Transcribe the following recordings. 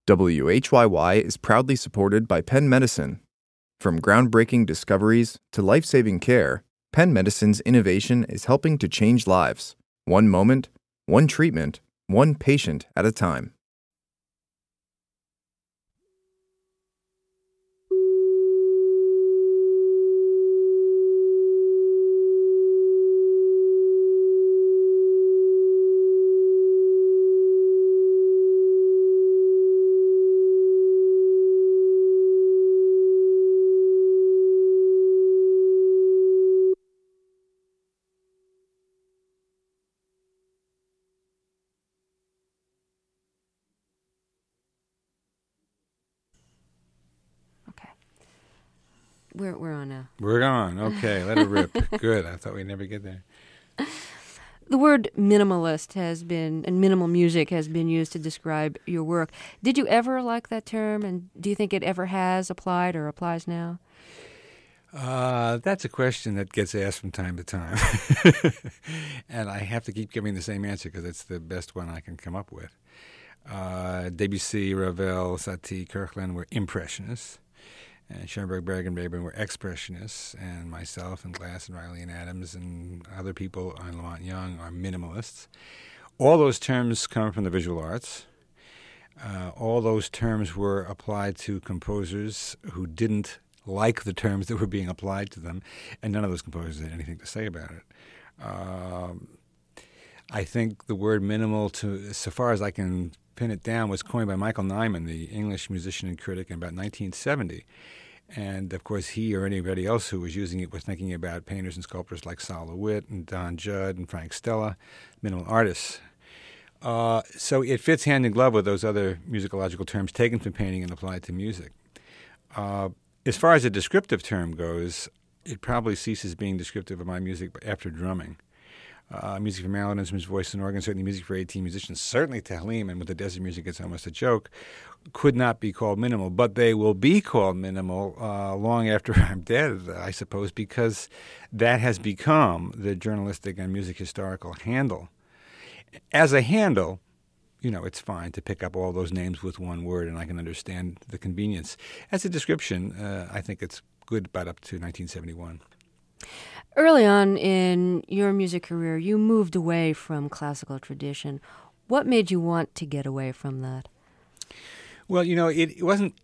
WHYY is proudly supported by Penn Medicine. From groundbreaking discoveries to life-saving care, Penn Medicine's innovation is helping to change lives, one moment, one treatment, one patient at a time. We're on now. We're on. Okay, let it rip. Good. I thought we'd never get there. The word minimalist has been, and minimal music has been used to describe your work. Did you ever like that term, and do you think it ever has applied or applies now? That's a question that gets asked from time to time. And I have to keep giving the same answer because it's the best one I can come up with. Debussy, Ravel, Satie, Kirkland were Impressionists. And Schoenberg, Berg, and Webern were expressionists, and myself and Glass and Riley and Adams and other people on Lamont Young are minimalists. All those terms come from the visual arts. All those terms were applied to composers who didn't like the terms that were being applied to them, and none of those composers had anything to say about it. I think the word minimal, so far as I can pin it down, was coined by Michael Nyman, the English musician and critic, in about 1970. And, of course, he or anybody else who was using it was thinking about painters and sculptors like Sol LeWitt and Don Judd and Frank Stella, minimal artists. So it fits hand in glove with those other musicological terms taken from painting and applied to music. As far as a descriptive term goes, it probably ceases being descriptive of my music after drumming. Music for mallard instruments, voice and organ, certainly music for 18 musicians, certainly Tehillim, and with the desert music it's almost a joke, could not be called minimal. But they will be called minimal long after I'm dead, I suppose, because that has become the journalistic and music historical handle. As a handle, you know, it's fine to pick up all those names with one word, and I can understand the convenience. As a description, I think it's good about up to 1971. Early on in your music career, you moved away from classical tradition. What made you want to get away from that? Well, you know, it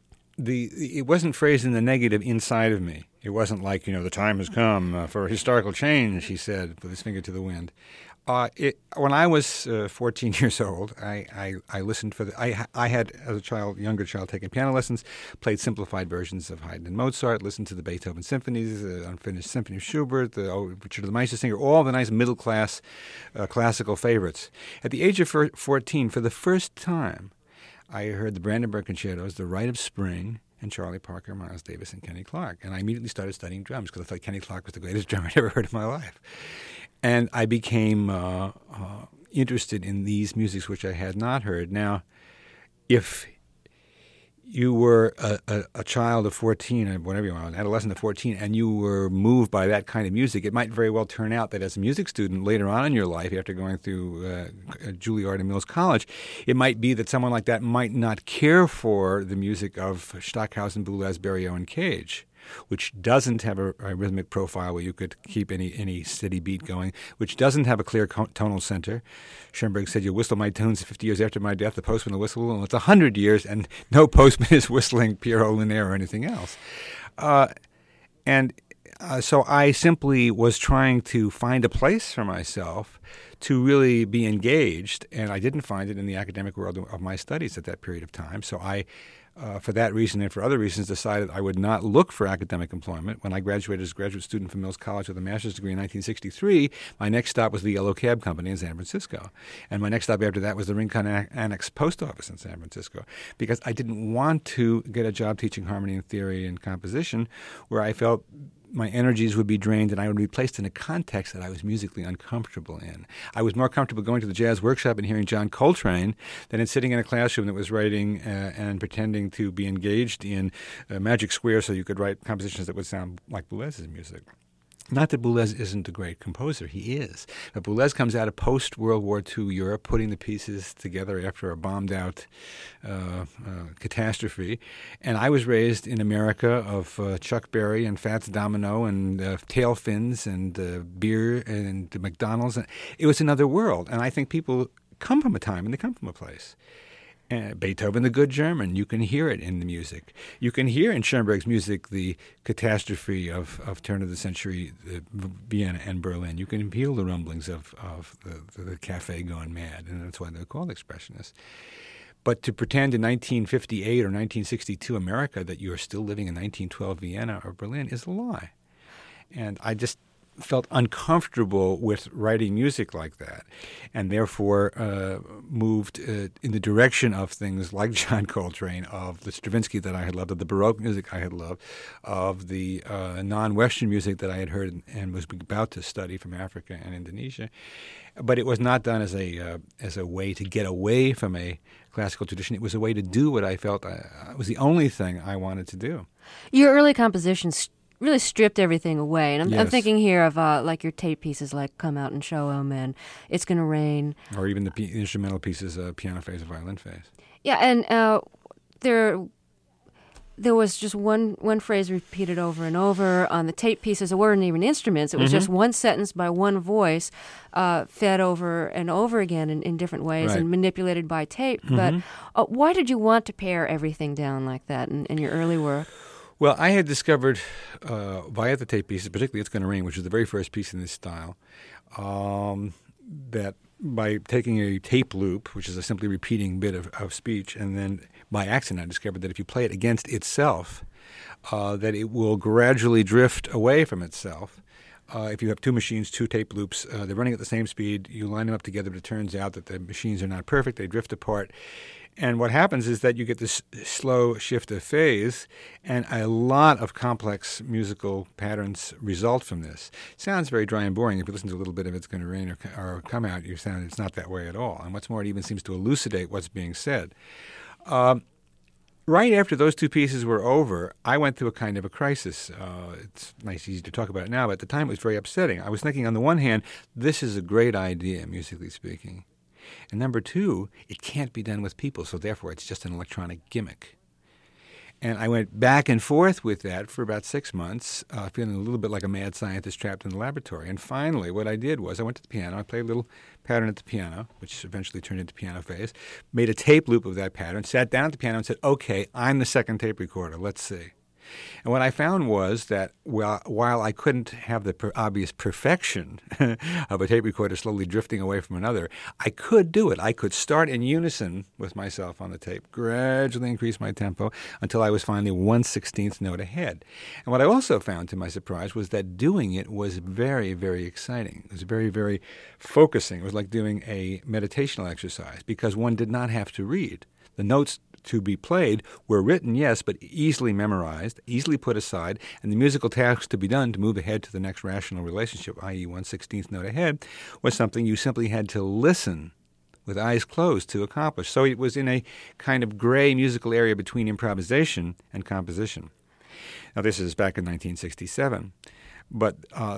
wasn't phrased in the negative inside of me. It wasn't like, you know, the time has come for a historical change, he said, with his finger to the wind. When I was 14 years old, I listened for I had, as a child, younger child, taken piano lessons, played simplified versions of Haydn and Mozart, listened to the Beethoven symphonies, the Unfinished Symphony of Schubert, the Richard of the Meistersinger, all the nice middle-class classical favorites. At the age of 14, for the first time, I heard the Brandenburg Concertos, The Rite of Spring, and Charlie Parker, Miles Davis, and Kenny Clarke. And I immediately started studying drums because I thought Kenny Clarke was the greatest drummer I'd ever heard in my life. And I became interested in these musics which I had not heard. Now, if you were a child of 14, or whatever you want, an adolescent of 14, and you were moved by that kind of music, it might very well turn out that as a music student later on in your life, after going through Juilliard and Mills College, it might be that someone like that might not care for the music of Stockhausen, Boulez, Berlioz, and Cage, which doesn't have a rhythmic profile where you could keep any steady beat going, which doesn't have a clear tonal center. Schoenberg said, "You'll whistle my tunes 50 years after my death, the postman will whistle, and it's 100 years, and no postman is whistling Pierrot Lunaire or anything else." So I simply was trying to find a place for myself to really be engaged, and I didn't find it in the academic world of my studies at that period of time. So I, for that reason and for other reasons, decided I would not look for academic employment. When I graduated as a graduate student from Mills College with a master's degree in 1963, my next stop was the Yellow Cab Company in San Francisco. And my next stop after that was the Rincon Annex Post Office in San Francisco, because I didn't want to get a job teaching harmony and theory and composition where I felt my energies would be drained and I would be placed in a context that I was musically uncomfortable in. I was more comfortable going to the jazz workshop and hearing John Coltrane than in sitting in a classroom that was writing and pretending to be engaged in Magic Square so you could write compositions that would sound like Boulez's music. Not that Boulez isn't a great composer. He is. But Boulez comes out of post-World War II Europe, putting the pieces together after a bombed-out catastrophe. And I was raised in America of Chuck Berry and Fats Domino and tail fins and beer and McDonald's. It was another world. And I think people come from a time and they come from a place. Beethoven, the Good German, you can hear it in the music. You can hear in Schoenberg's music the catastrophe of turn of the century Vienna and Berlin. You can feel the rumblings of the cafe gone mad, and that's why they're called expressionists. But to pretend in 1958 or 1962 America that you are still living in 1912 Vienna or Berlin is a lie. And I just felt uncomfortable with writing music like that, and therefore moved in the direction of things like John Coltrane, of the Stravinsky that I had loved, of the Baroque music I had loved, of the non-Western music that I had heard and was about to study from Africa and Indonesia. But it was not done as a way to get away from a classical tradition. It was a way to do what I felt was the only thing I wanted to do. Your early compositions really stripped everything away. And I'm thinking here of like your tape pieces like Come Out and Show 'Em and It's Gonna Rain. Or even the instrumental pieces, piano phase and violin phase. Yeah, and there was just one phrase repeated over and over on the tape pieces. It weren't even instruments. It was just one sentence by one voice fed over and over again in different ways and manipulated by tape. But why did you want to pare everything down like that in your early work? Well, I had discovered via the tape pieces, particularly It's Gonna Rain, which is the very first piece in this style, that by taking a tape loop, which is a simply repeating bit of speech, and then by accident I discovered that if you play it against itself, that it will gradually drift away from itself. If you have two machines, two tape loops, they're running at the same speed, you line them up together, but it turns out that the machines are not perfect, they drift apart. And what happens is that you get this slow shift of phase, and a lot of complex musical patterns result from this. It sounds very dry and boring. If you listen to a little bit of It's Gonna Rain or Come Out, you sound it's not that way at all. And what's more, it even seems to elucidate what's being said. Right after those two pieces were over, I went through a kind of a crisis. It's nice, easy to talk about it now, but at the time it was very upsetting. I was thinking, on the one hand, this is a great idea, musically speaking. And number two, it can't be done with people, so therefore it's just an electronic gimmick. And I went back and forth with that for about 6 months, feeling a little bit like a mad scientist trapped in the laboratory. And finally, what I did was I went to the piano. I played a little pattern at the piano, which eventually turned into piano phase, made a tape loop of that pattern, sat down at the piano and said, okay, I'm the second tape recorder. Let's see. And what I found was that while I couldn't have the obvious perfection of a tape recorder slowly drifting away from another, I could do it. I could start in unison with myself on the tape, gradually increase my tempo until I was finally 1/16th note ahead. And what I also found, to my surprise, was that doing it was very, very exciting. It was very, very focusing. It was like doing a meditational exercise because one did not have to read. The notes to be played were written, yes, but easily memorized, easily put aside, and the musical task to be done to move ahead to the next rational relationship, i.e. 1/16th note ahead, was something you simply had to listen with eyes closed to accomplish. So it was in a kind of gray musical area between improvisation and composition. Now, this is back in 1967, but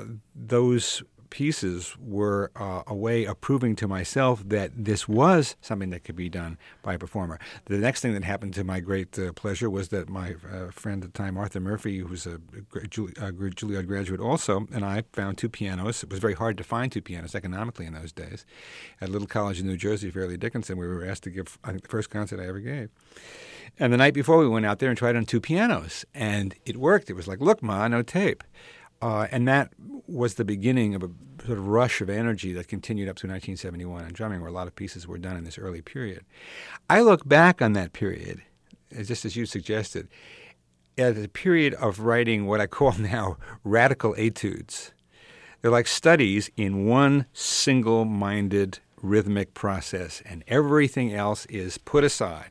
those pieces were a way of proving to myself that this was something that could be done by a performer. The next thing that happened, to my great pleasure, was that my friend at the time, Arthur Murphy, who was a Juilliard graduate also, and I found two pianos. It was very hard to find two pianos economically in those days. At a little college in New Jersey, Fairleigh Dickinson, we were asked to give, I think, the first concert I ever gave. And the night before, we went out there and tried on two pianos, and it worked. It was like, look, Ma, no tape. And that was the beginning of a sort of rush of energy that continued up through 1971 in drumming, where a lot of pieces were done in this early period. I look back on that period, just as you suggested, as a period of writing what I call now radical etudes. They're like studies in one single-minded rhythmic process, and everything else is put aside.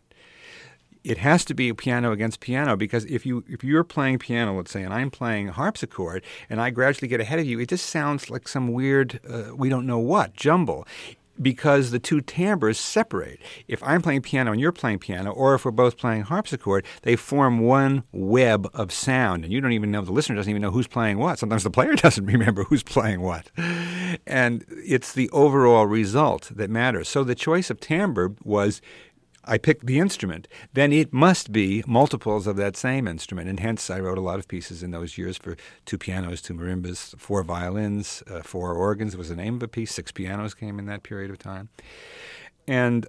It has to be piano against piano, because if you're playing piano, let's say, and I'm playing harpsichord, and I gradually get ahead of you, it just sounds like some weird, we don't know what, jumble. because the two timbres separate. If I'm playing piano and you're playing piano, or if we're both playing harpsichord, they form one web of sound, and you don't even know, the listener doesn't even know who's playing what. Sometimes the player doesn't remember who's playing what. And it's the overall result that matters. So the choice of timbre was, I picked the instrument, then it must be multiples of that same instrument. And hence I wrote a lot of pieces in those years for 2 pianos, 2 marimbas, 4 violins, 4 organs was the name of a piece. 6 pianos came in that period of time. And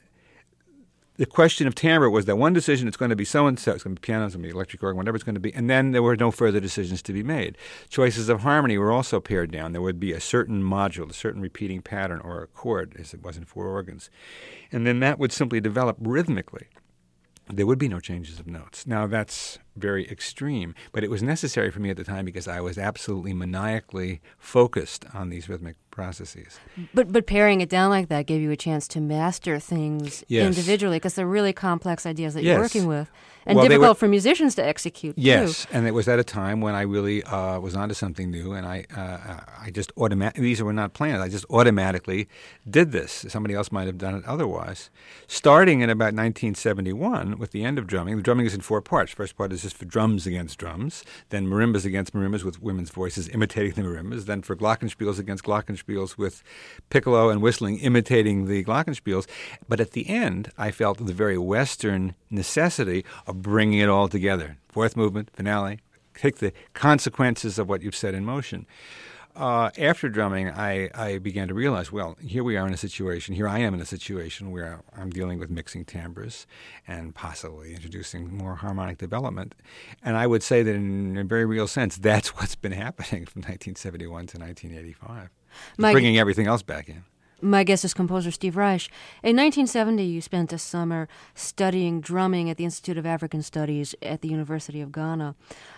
the question of timbre was that one decision, it's going to be so-and-so, it's going to be piano, it's going to be electric organ, whatever it's going to be, and then there were no further decisions to be made. Choices of harmony were also pared down. There would be a certain module, a certain repeating pattern or a chord, as it was in 4 organs. And then that would simply develop rhythmically. There would be no changes of notes. Now, that's very extreme, but it was necessary for me at the time because I was absolutely maniacally focused on these rhythmic processes. But paring it down like that gave you a chance to master things individually, because they're really complex ideas that you're working with, and difficult for musicians to execute, Yes, too. and it was at a time when I really was onto something new, and I just these were not planned. I just automatically did this. Somebody else might have done it otherwise. Starting in about 1971, with the end of drumming, the drumming is in 4 parts. First part is just for drums against drums, then marimbas against marimbas with women's voices imitating the marimbas, then for glockenspiels against glockenspiels with piccolo and whistling imitating the glockenspiels. But at the end, I felt the very Western necessity of bringing it all together. 4th movement, finale, take the consequences of what you've set in motion. After drumming, I began to realize, well, here I am in a situation where I'm dealing with mixing timbres and possibly introducing more harmonic development. And I would say that in a very real sense, that's what's been happening from 1971 to 1985, bringing everything else back in. My guest is composer Steve Reich. In 1970, you spent a summer studying drumming at the Institute of African Studies at the University of Ghana.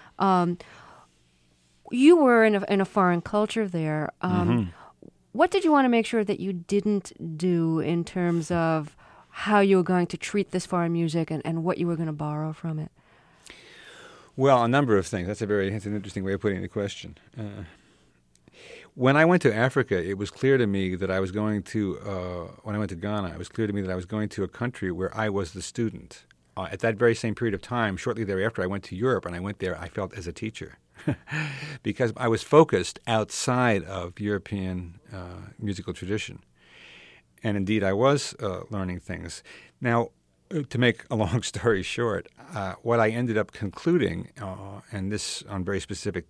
You were in a foreign culture there. What did you want to make sure that you didn't do in terms of how you were going to treat this foreign music and what you were going to borrow from it? Well, a number of things. That's an interesting way of putting the question. When I went to Africa, it was clear to me that I was going to, when I went to Ghana, it was clear to me that I was going to a country where I was the student. At that very same period of time, shortly thereafter, I went to Europe, and I went there, I felt as a teacher. Because I was focused outside of European musical tradition. And indeed, I was learning things. Now, to make a long story short, what I ended up concluding, and this on very specific,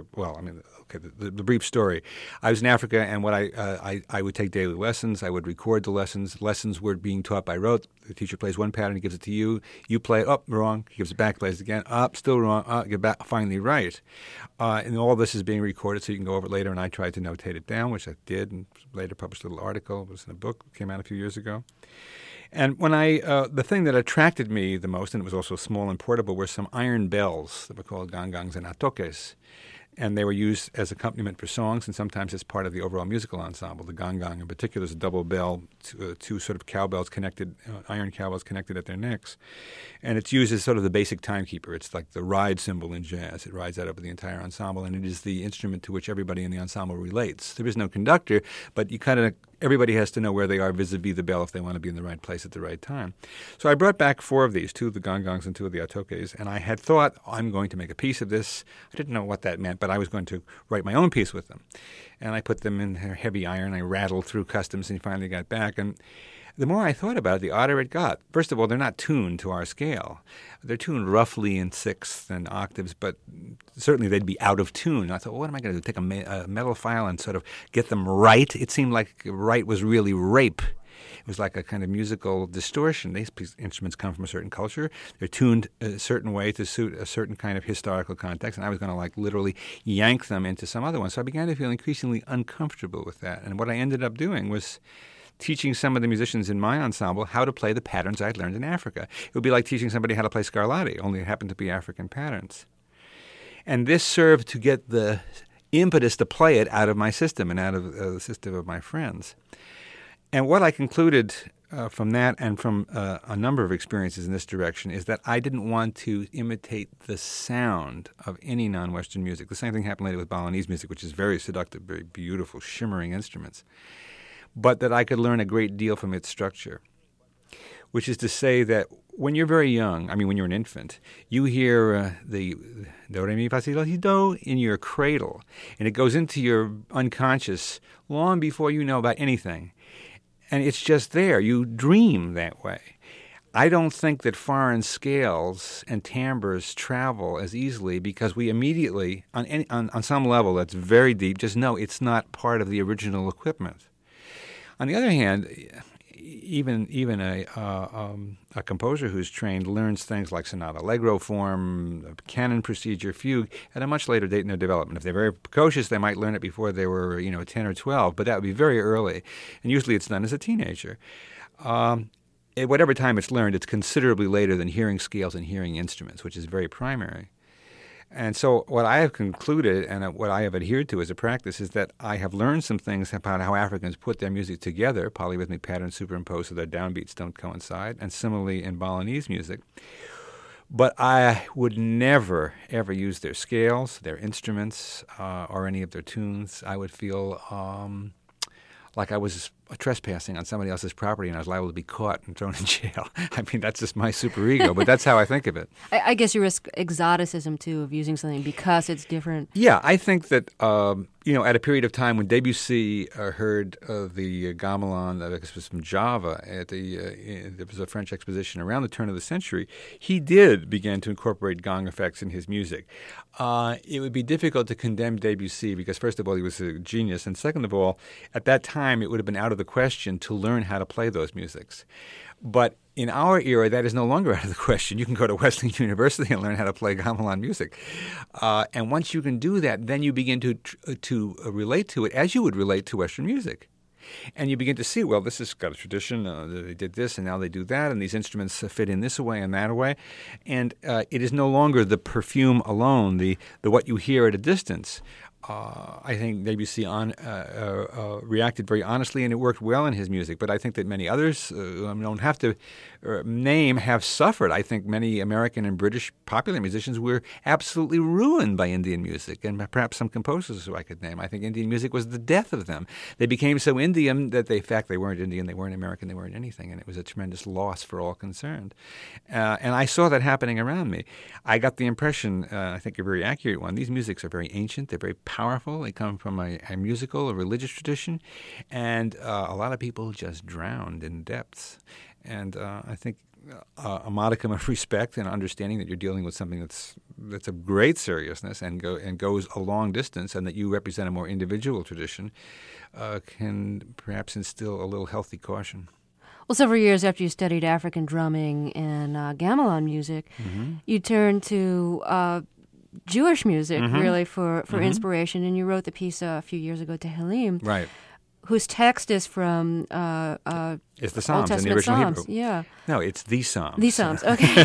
the brief story. I was in Africa, and what I would take daily lessons. I would record the lessons. Lessons were being taught by rote. The teacher plays one pattern, he gives it to you. You play, wrong. He gives it back, plays it again. Still wrong. Get back, finally right. And all this is being recorded, so you can go over it later. And I tried to notate it down, which I did, and later published a little article. It was in a book, came out a few years ago. And when the thing that attracted me the most, and it was also small and portable, were some iron bells that were called gangangs and atokes. And they were used as accompaniment for songs and sometimes as part of the overall musical ensemble. The gangang in particular is a double bell, two sort of cowbells connected, iron cowbells connected at their necks. And it's used as sort of the basic timekeeper. It's like the ride cymbal in jazz. It rides out over the entire ensemble, and it is the instrument to which everybody in the ensemble relates. There is no conductor, but everybody has to know where they are vis-a-vis the bell if they want to be in the right place at the right time. So I brought back 4 of these, 2 of the gangangs and 2 of the atokes, and I had thought, I'm going to make a piece of this. I didn't know what that meant, but I was going to write my own piece with them. And I put them in heavy iron. I rattled through customs and finally got back. And the more I thought about it, the odder it got. First of all, they're not tuned to our scale. They're tuned roughly in sixths and octaves, but certainly they'd be out of tune. And I thought, well, what am I going to do? Take a metal file and sort of get them right? It seemed like right was really rape. It was like a kind of musical distortion. These instruments come from a certain culture. They're tuned a certain way to suit a certain kind of historical context, and I was going to literally yank them into some other one. So I began to feel increasingly uncomfortable with that. And what I ended up doing was teaching some of the musicians in my ensemble how to play the patterns I'd learned in Africa. It would be like teaching somebody how to play Scarlatti, only it happened to be African patterns. And this served to get the impetus to play it out of my system and out of the system of my friends. And what I concluded from that and from a number of experiences in this direction is that I didn't want to imitate the sound of any non-Western music. The same thing happened later with Balinese music, which is very seductive, very beautiful, shimmering instruments. but that I could learn a great deal from its structure, which is to say that when you're very young, when you're an infant, you hear the do, re, mi, fa, si, la, si, do in your cradle, and it goes into your unconscious long before you know about anything. And it's just there. You dream that way. I don't think that foreign scales and timbres travel as easily because we immediately, on some level that's very deep, just know it's not part of the original equipment. On the other hand, even a composer who's trained learns things like sonata allegro form, canon procedure, fugue at a much later date in their development. If they're very precocious, they might learn it before they were 10 or 12, but that would be very early, and usually it's done as a teenager. At whatever time it's learned, it's considerably later than hearing scales and hearing instruments, which is very primary. And so what I have concluded and what I have adhered to as a practice is that I have learned some things about how Africans put their music together, polyrhythmic patterns superimposed so their downbeats don't coincide, and similarly in Balinese music. But I would never, ever use their scales, their instruments, or any of their tunes. I would feel like I was trespassing on somebody else's property and I was liable to be caught and thrown in jail. That's just my superego, but that's how I think of it. I guess you risk exoticism, too, of using something because it's different. Yeah, I think that, at a period of time when Debussy heard the gamelan that was from Java, there was a French exposition around the turn of the century, he did begin to incorporate gong effects in his music. It would be difficult to condemn Debussy because, first of all, he was a genius, and second of all, at that time, it would have been out of the question to learn how to play those musics. But in our era, that is no longer out of the question. You can go to Wesleyan University and learn how to play gamelan music. And once you can do that, then you begin to relate to it as you would relate to Western music. And you begin to see, well, this has got a tradition. They did this, and now they do that, and these instruments fit in this way and that way. And it is no longer the perfume alone, the what you hear at a distance. I think Debussy reacted very honestly, and it worked well in his music. But I think that many others, who I don't have to name, have suffered. I think many American and British popular musicians were absolutely ruined by Indian music, and perhaps some composers who I could name. I think Indian music was the death of them. They became so Indian that in fact, they weren't Indian, they weren't American, they weren't anything, and it was a tremendous loss for all concerned. And I saw that happening around me. I got the impression, I think a very accurate one, these musics are very ancient, they're very powerful. They come from a musical, a religious tradition, and a lot of people just drowned in depths. And I think a modicum of respect and understanding that you're dealing with something that's of great seriousness and goes a long distance, and that you represent a more individual tradition, can perhaps instill a little healthy caution. Well, several years after you studied African drumming and gamelan music, you turned to Jewish music, really, for inspiration. And you wrote the piece a few years ago, Tehillim, right, whose text is from it's the Psalms Old in the original Psalms. Hebrew. Yeah. No, it's the Psalms. The Psalms, okay.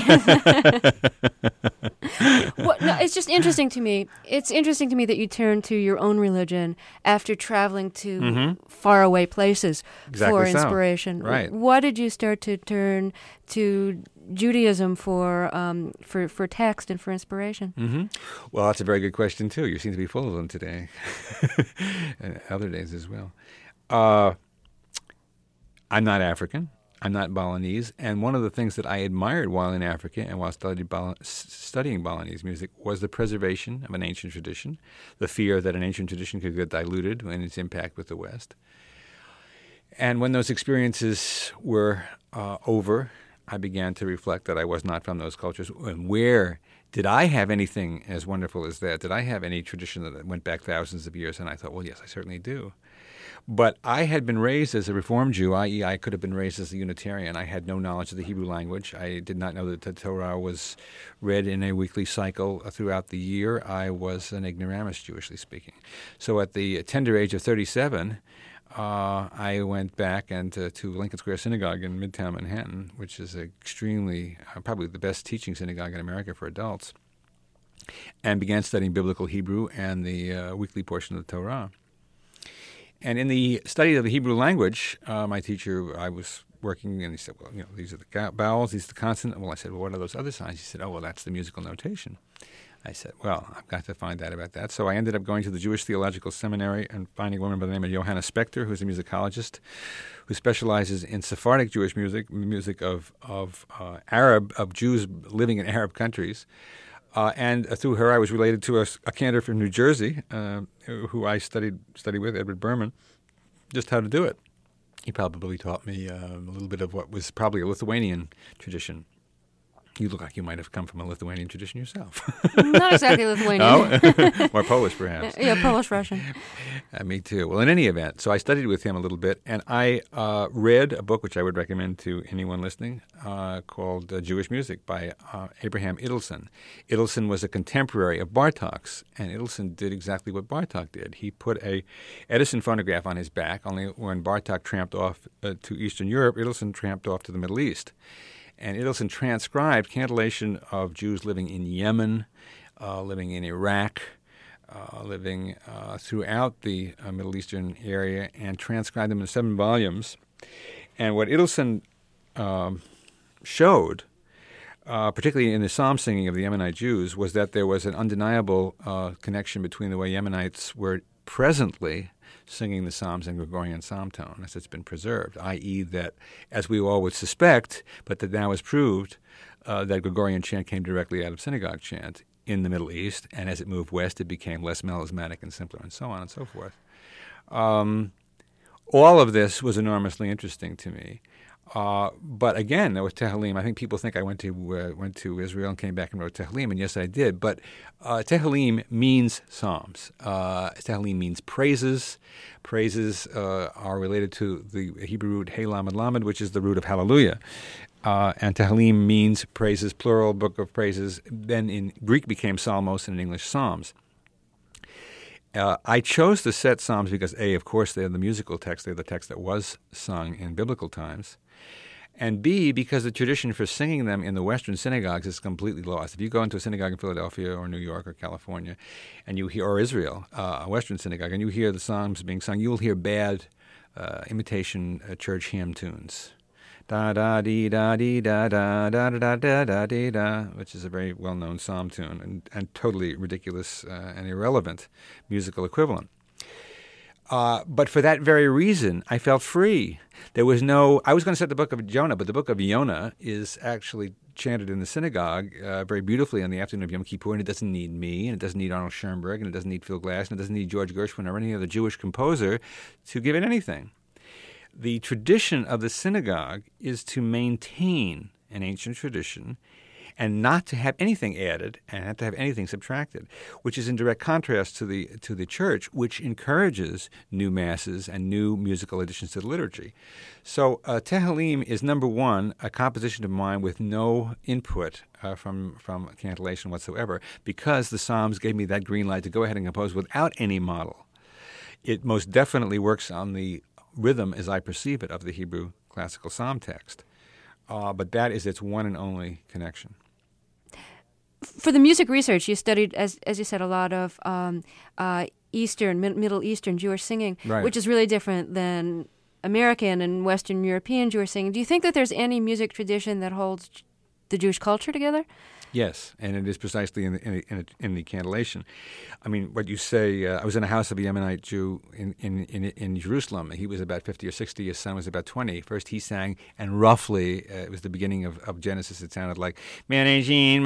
It's just interesting to me. It's interesting to me that you turned to your own religion after traveling to faraway places for inspiration. So. Right. What did you start to turn to Judaism for text and for inspiration? Well, that's a very good question, too. You seem to be full of them today, and other days as well. I'm not African. I'm not Balinese. And one of the things that I admired while in Africa and while studying Balinese music was the preservation of an ancient tradition, the fear that an ancient tradition could get diluted in its impact with the West. And when those experiences were over, I began to reflect that I was not from those cultures. And where did I have anything as wonderful as that? Did I have any tradition that went back thousands of years? And I thought, well, yes, I certainly do. But I had been raised as a Reformed Jew, i.e. I could have been raised as a Unitarian. I had no knowledge of the Hebrew language. I did not know that the Torah was read in a weekly cycle throughout the year. I was an ignoramus, Jewishly speaking. So at the tender age of 37, I went back to Lincoln Square Synagogue in Midtown Manhattan, which is extremely, probably the best teaching synagogue in America for adults, and began studying biblical Hebrew and the weekly portion of the Torah. And in the study of the Hebrew language, my teacher, I was working, and he said, well, these are the vowels, these are the consonants. Well, I said, well, what are those other signs? He said, oh, well, that's the musical notation. I said, well, I've got to find out about that. So I ended up going to the Jewish Theological Seminary and finding a woman by the name of Johanna Spector, who's a musicologist who specializes in Sephardic Jewish music, music of Jews living in Arab countries. And through her, I was related to a cantor from New Jersey who I studied with, Edward Berman, just how to do it. He probably taught me a little bit of what was probably a Lithuanian tradition. You look like you might have come from a Lithuanian tradition yourself. Not exactly Lithuanian. No? More Polish, perhaps. Yeah, Polish-Russian. Me too. Well, in any event, so I studied with him a little bit, and I read a book which I would recommend to anyone listening called Jewish Music by Abraham Idelson. Idelson was a contemporary of Bartok's, and Idelson did exactly what Bartok did. He put a Edison phonograph on his back, only when Bartok tramped off to Eastern Europe, Idelson tramped off to the Middle East. And Idelson transcribed cantillation of Jews living in Yemen, living in Iraq, living throughout the Middle Eastern area, and transcribed them in 7 volumes. And what Idelson showed, particularly in the psalm singing of the Yemenite Jews, was that there was an undeniable connection between the way Yemenites were presently singing the Psalms in Gregorian psalm tone, as it's been preserved, i.e. that, as we all would suspect, but that now is proved, that Gregorian chant came directly out of synagogue chant in the Middle East, and as it moved west, it became less melismatic and simpler, and so on and so forth. All of this was enormously interesting to me. But again, there was Tehillim. I think people think I went to Israel and came back and wrote Tehillim, and yes, I did. But Tehillim means psalms. Tehillim means praises. Praises are related to the Hebrew root Hey Lamed Lamed, which is the root of hallelujah. And Tehillim means praises, plural, book of praises. Then in Greek became psalmos, and in English psalms. I chose the set psalms because, A, of course, they're the musical text. They're the text that was sung in biblical times. And B, because the tradition for singing them in the Western synagogues is completely lost. If you go into a synagogue in Philadelphia or New York or California, and you hear, or Israel, a Western synagogue, and you hear the psalms being sung, you will hear bad imitation church hymn tunes. Da da dee da dee da da da da da da dee da, which is a very well-known psalm tune and totally ridiculous and irrelevant musical equivalent. But for that very reason, I felt free. There was I was going to set the book of Jonah, but the book of Yonah is actually chanted in the synagogue very beautifully on the afternoon of Yom Kippur, and it doesn't need me, and it doesn't need Arnold Schoenberg, and it doesn't need Phil Glass, and it doesn't need George Gershwin or any other Jewish composer to give it anything. The tradition of the synagogue is to maintain an ancient tradition and not to have anything added and not to have anything subtracted, which is in direct contrast to the church, which encourages new masses and new musical additions to the liturgy. So Tehillim is, number one, a composition of mine with no input from cantillation whatsoever, because the Psalms gave me that green light to go ahead and compose without any model. It most definitely works on the rhythm, as I perceive it, of the Hebrew classical psalm text. But that is its one and only connection. For the music research, you studied, as you said, a lot of Middle Eastern Jewish singing, right, which is really different than American and Western European Jewish singing. Do you think that there's any music tradition that holds the Jewish culture together? Yes, and it is precisely in the cantillation. I mean, what you say, I was in a house of a Yemenite Jew in Jerusalem. He was about 50 or 60. His son was about 20. First he sang, and roughly, it was the beginning of Genesis. It sounded like, and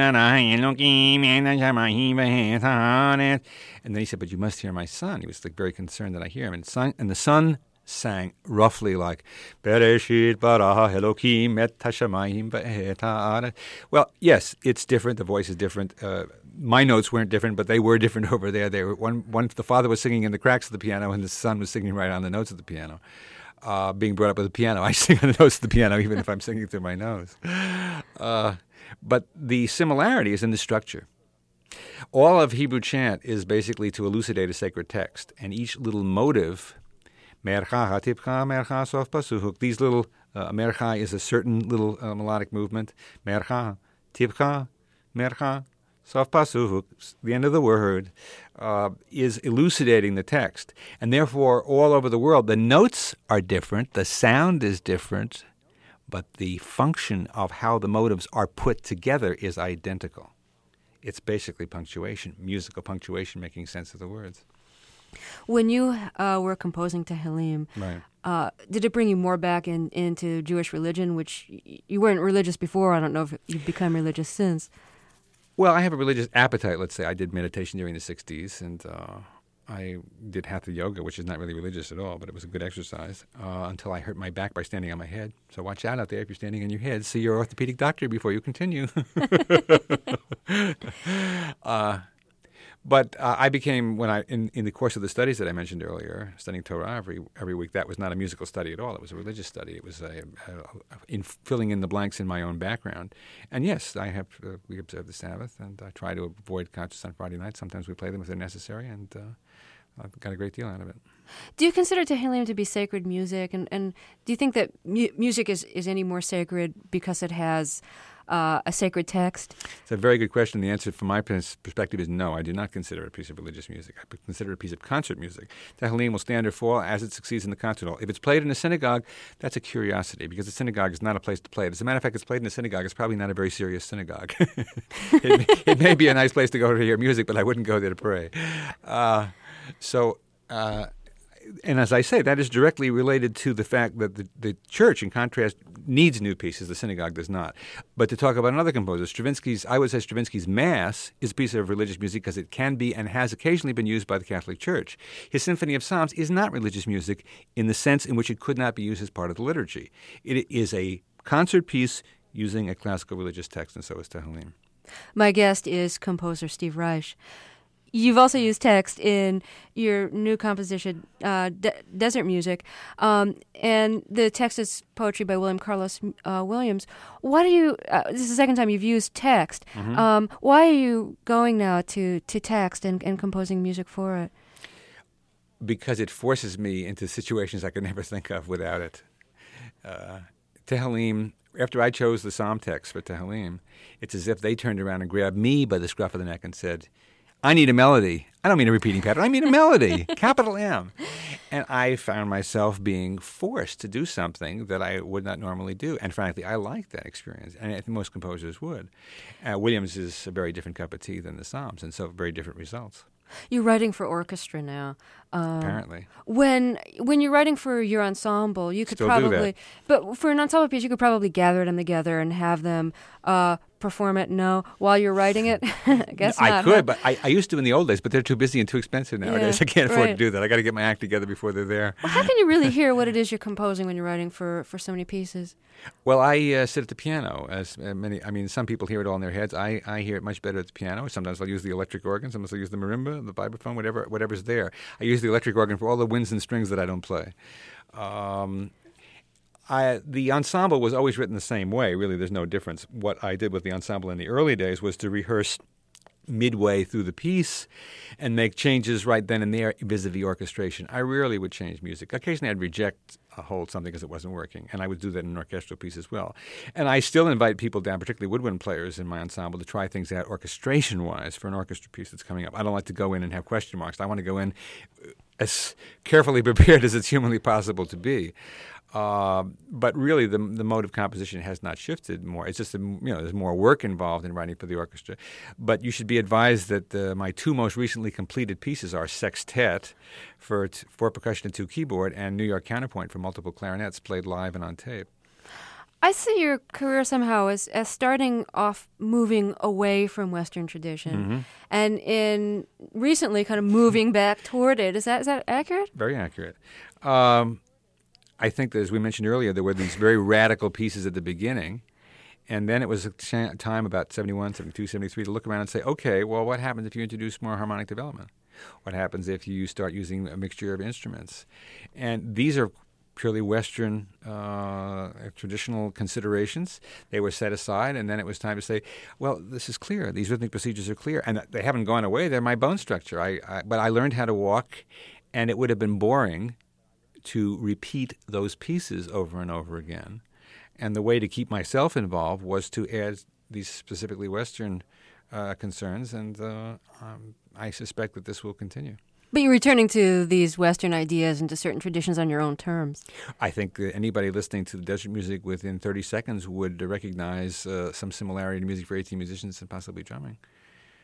then he said, but you must hear my son. He was like very concerned that I hear him. And the son sang roughly like Bereshit bara Elokim et hashamayim va'et. Well, yes, it's different. The voice is different. My notes weren't different, but they were different over there. They were the father was singing in the cracks of the piano, and the son was singing right on the notes of the piano. Being brought up with a piano, I sing on the notes of the piano, even if I'm singing through my nose. But the similarity is in the structure. All of Hebrew chant is basically to elucidate a sacred text, and each little motive. Mercha, hatipcha, mercha, sof pasuhuk. These little, mercha is a certain little melodic movement. Mercha, tipcha, mercha, sof pasuhuk. The end of the word is elucidating the text. And therefore, all over the world, the notes are different, the sound is different, but the function of how the motives are put together is identical. It's basically punctuation, musical punctuation, making sense of the words. When you were composing Tehillim, Right. Did it bring you more back into Jewish religion, which you weren't religious before? I don't know if you've become religious since. Well, I have a religious appetite, let's say. I did meditation during the 60s, and I did hatha yoga, which is not really religious at all, but it was a good exercise, until I hurt my back by standing on my head. So watch out there if you're standing on your head. See your orthopedic doctor before you continue. But I became, in the course of the studies that I mentioned earlier, studying Torah every week, that was not a musical study at all. It was a religious study. It was in filling in the blanks in my own background. And yes, we observe the Sabbath, and I try to avoid concerts on Friday night. Sometimes we play them if they're necessary, and I've got a great deal out of it. Do you consider Tehillim to be sacred music? And do you think that music is any more sacred because it has a sacred text? It's a very good question. The answer from my perspective is no. I do not consider it a piece of religious music. I consider it a piece of concert music. Tehillim will stand or fall as it succeeds in the concert hall. If it's played in a synagogue, that's a curiosity, because a synagogue is not a place to play it. As a matter of fact, it's played in a synagogue. It's probably not a very serious synagogue. It may be a nice place to go to hear music, but I wouldn't go there to pray. And as I say, that is directly related to the fact that the church, in contrast, needs new pieces. The synagogue does not. But to talk about another composer, I would say Stravinsky's Mass is a piece of religious music because it can be and has occasionally been used by the Catholic Church. His Symphony of Psalms is not religious music in the sense in which it could not be used as part of the liturgy. It is a concert piece using a classical religious text, and so is Tehillim. My guest is composer Steve Reich. You've also used text in your new composition, Desert Music, and the text is poetry by William Carlos Williams. Why do you? This is the second time you've used text. Mm-hmm. Why are you going now to text and composing music for it? Because it forces me into situations I could never think of without it. Tehillim. After I chose the psalm text for Tehillim, it's as if they turned around and grabbed me by the scruff of the neck and said, I need a melody. I don't mean a repeating pattern. I mean a melody, capital M. And I found myself being forced to do something that I would not normally do. And frankly, I liked that experience, and I think most composers would. Williams is a very different cup of tea than the Psalms, and so very different results. You're writing for orchestra now. Apparently. When you're writing for your ensemble, you could Still probably, do that. But for an ensemble piece, you could probably gather them together and have them perform it. No, while you're writing it, I guess not. I could, but I used to in the old days. But they're too busy and too expensive nowadays. Yeah, I can't afford to right. do that. I got to get my act together before they're there. Well, how can you really hear what it is you're composing when you're writing for so many pieces? Well, I sit at the piano, as some people hear it all in their heads. I hear it much better at the piano. Sometimes I'll use the electric organ. Sometimes I'll use the marimba, the vibraphone, whatever's there. I use the electric organ for all the winds and strings that I don't play. The ensemble was always written the same way. Really, there's no difference. What I did with the ensemble in the early days was to rehearse midway through the piece and make changes right then and there vis-a-vis orchestration. I rarely would change music. Occasionally I'd reject a whole something because it wasn't working, and I would do that in an orchestral piece as well. And I still invite people down, particularly woodwind players in my ensemble, to try things out orchestration-wise for an orchestra piece that's coming up. I don't like to go in and have question marks. I want to go in as carefully prepared as it's humanly possible to be. But really, the mode of composition has not shifted more. It's just there's more work involved in writing for the orchestra. But you should be advised that my two most recently completed pieces are Sextet for percussion and 2 keyboard, and New York Counterpoint for multiple clarinets, played live and on tape. I see your career somehow as starting off moving away from Western tradition, and in recently kind of moving back toward it. Is that accurate? Very accurate. I think that, as we mentioned earlier, there were these very radical pieces at the beginning, and then it was a time about 71, 72, 73 to look around and say, okay, well, what happens if you introduce more harmonic development? What happens if you start using a mixture of instruments? And these are purely Western traditional considerations. They were set aside, and then it was time to say, well, this is clear. These rhythmic procedures are clear, and they haven't gone away. They're my bone structure. But I learned how to walk, and it would have been boring to repeat those pieces over and over again. And the way to keep myself involved was to add these specifically Western concerns, and I suspect that this will continue. But you're returning to these Western ideas and to certain traditions on your own terms. I think anybody listening to the Desert Music within 30 seconds would recognize some similarity to music for 18 musicians and possibly drumming.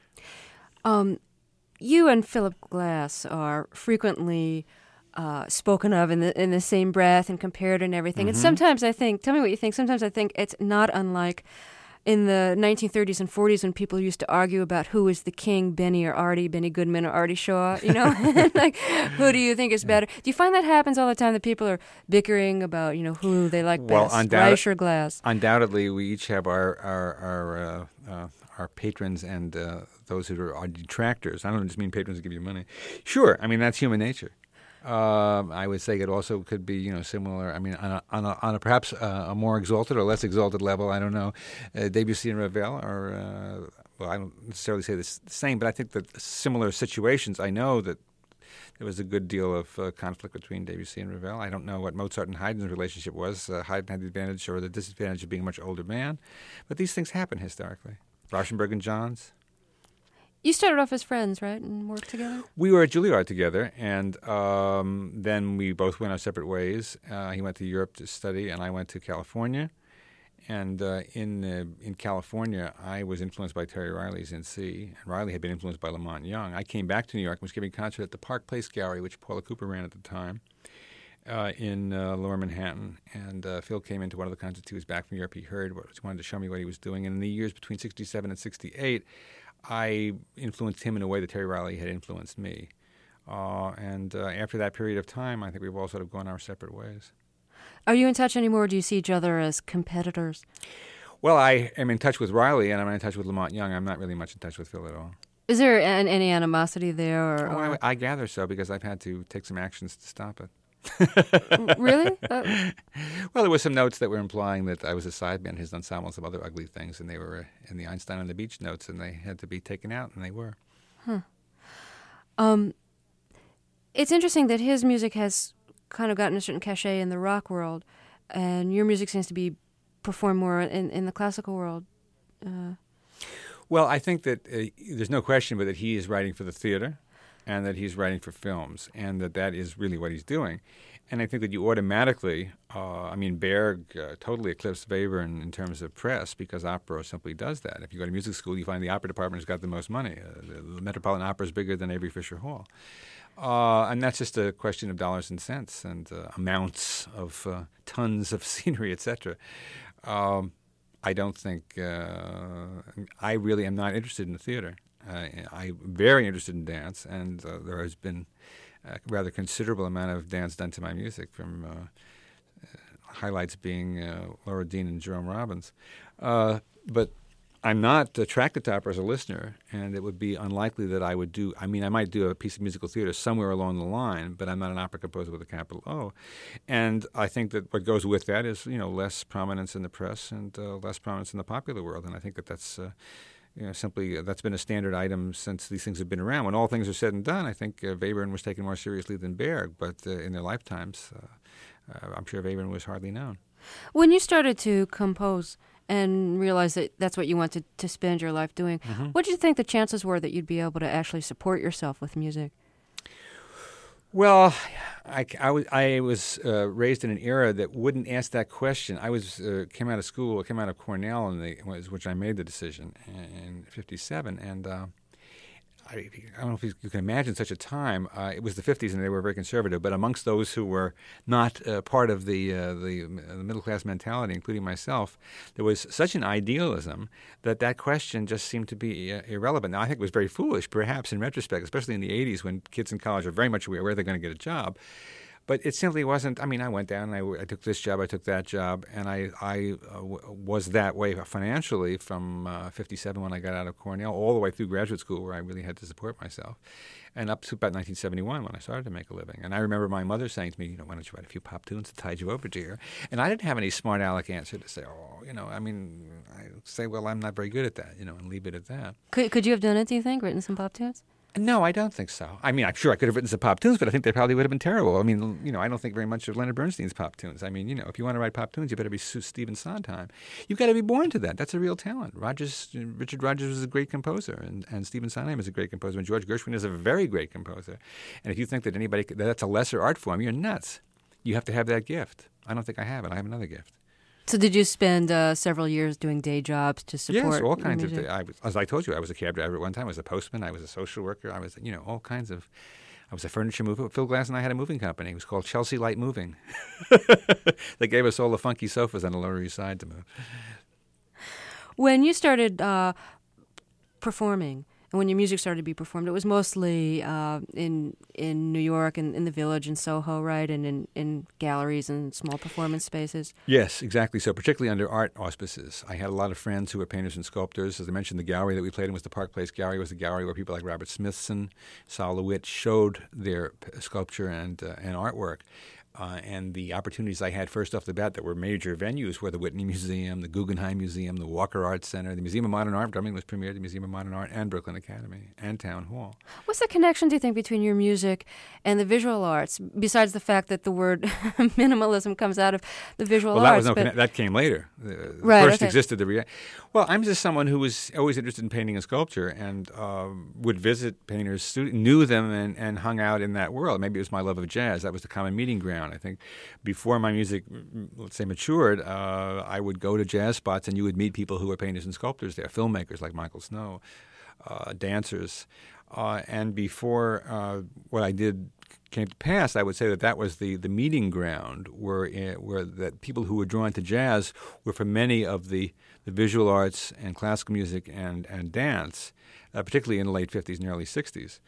You and Philip Glass are frequently spoken of in the same breath and compared and everything. And sometimes I think, tell me what you think, sometimes I think it's not unlike in the 1930s and 40s when people used to argue about who is the king, Benny or Artie, Benny Goodman or Artie Shaw, you know? Like, who do you think is better? Do you find that happens all the time, that people are bickering about, you know, who they like best, Reich or Glass? Undoubtedly, we each have our patrons and those who are our detractors. I don't just mean patrons who give you money. Sure, I mean, that's human nature. I would say it also could be, you know, similar. I mean, on a perhaps a more exalted or less exalted level. I don't know. Debussy and Ravel are. Well, I don't necessarily say the same, but I think that similar situations. I know that there was a good deal of conflict between Debussy and Ravel. I don't know what Mozart and Haydn's relationship was. Haydn had the advantage or the disadvantage of being a much older man, but these things happen historically. Rauschenberg and Johns. You started off as friends, right, and worked together? We were at Juilliard together, and then we both went our separate ways. He went to Europe to study, and I went to California. And in California, I was influenced by Terry Riley's In C, and Riley had been influenced by Lamont Young. I came back to New York and was giving a concert at the Park Place Gallery, which Paula Cooper ran at the time, in Lower Manhattan. And Phil came into one of the concerts. He was back from Europe. He heard he wanted to show me what he was doing. And in the years between 67 and 68, I influenced him in a way that Terry Riley had influenced me. And after that period of time, I think we've all sort of gone our separate ways. Are you in touch anymore, or do you see each other as competitors? Well, I am in touch with Riley, and I'm in touch with Lamont Young. I'm not really much in touch with Phil at all. Is there any animosity there? Or? I gather so, because I've had to take some actions to stop it. Really? Well, there were some notes that were implying that I was a sideman in his ensemble, some other ugly things, and they were in the Einstein on the Beach notes, and they had to be taken out, and they were. It's interesting that his music has kind of gotten a certain cachet in the rock world, and your music seems to be performed more in the classical world. Well, I think that there's no question but that he is writing for the theater, and that he's writing for films, and that is really what he's doing. And I think that you automatically, Berg totally eclipsed Webern in terms of press, because opera simply does that. If you go to music school, you find the opera department has got the most money. The Metropolitan Opera is bigger than Avery Fisher Hall. And that's just a question of dollars and cents and amounts of tons of scenery, etc. I don't think I really am not interested in the theater. I'm very interested in dance, and there has been a rather considerable amount of dance done to my music, from highlights being Laura Dean and Jerome Robbins. But I'm not attracted to opera as a listener, and it would be unlikely that I would do. I might do a piece of musical theater somewhere along the line, but I'm not an opera composer with a capital O. And I think that what goes with that is, less prominence in the press and less prominence in the popular world. And I think that that's simply that's been a standard item since these things have been around. When all things are said and done, I think Webern was taken more seriously than Berg, but in their lifetimes, I'm sure Webern was hardly known. When you started to compose and realized that that's what you wanted to spend your life doing, what did you think the chances were that you'd be able to actually support yourself with music? Well, I was raised in an era that wouldn't ask that question. I came out of Cornell, which I made the decision in '57, and I don't know if you can imagine such a time. It was the '50s, and they were very conservative. But amongst those who were not part of the middle class mentality, including myself, there was such an idealism that question just seemed to be irrelevant. Now, I think it was very foolish, perhaps in retrospect, especially in the '80s, when kids in college are very much aware where they're going to get a job. But it simply wasn't. I went down and I took this job, I took that job, and I was that way financially from '57 when I got out of Cornell, all the way through graduate school, where I really had to support myself, and up to about 1971 when I started to make a living. And I remember my mother saying to me, why don't you write a few pop tunes to tide you over, dear? And I didn't have any smart aleck answer to say, I say, well, I'm not very good at that, and leave it at that. Could you have done it, do you think, written some pop tunes? No, I don't think so. I'm sure I could have written some pop tunes, but I think they probably would have been terrible. I don't think very much of Leonard Bernstein's pop tunes. If you want to write pop tunes, you better be Stephen Sondheim. You've got to be born to that. That's a real talent. Richard Rodgers was a great composer, and Stephen Sondheim is a great composer, and George Gershwin is a very great composer. And if you think that that's a lesser art form, you're nuts. You have to have that gift. I don't think I have it. I have another gift. So did you spend several years doing day jobs to support? Yes, all kinds of. music? As I told you, I was a cab driver at one time. I was a postman. I was a social worker. I was, all kinds of. I was a furniture mover. Phil Glass and I had a moving company. It was called Chelsea Light Moving. They gave us all the funky sofas on the Lower East Side to move. When you started performing, and when your music started to be performed, it was mostly in New York and in the Village in Soho, right, and in galleries and small performance spaces? Yes, exactly. So particularly under art auspices. I had a lot of friends who were painters and sculptors. As I mentioned, the gallery that we played in was the Park Place Gallery. It was the gallery where people like Robert Smithson, Sol LeWitt showed their sculpture and artwork. And the opportunities I had first off the bat that were major venues were the Whitney Museum, the Guggenheim Museum, the Walker Art Center, the Museum of Modern Art. Drumming was premiered at the Museum of Modern Art and Brooklyn Academy and Town Hall. What's the connection, do you think, between your music and the visual arts, besides the fact that the word minimalism comes out of the visual arts? Well, that came later. Right, first existed Well, I'm just someone who was always interested in painting and sculpture and would visit painters, knew them, and hung out in that world. Maybe it was my love of jazz. That was the common meeting ground. I think before my music, let's say, matured, I would go to jazz spots and you would meet people who were painters and sculptors there, filmmakers like Michael Snow, dancers. And before what I did came to pass, I would say that was the meeting ground where that people who were drawn to jazz were from many of the visual arts and classical music and dance, particularly in the late 50s and early 60s.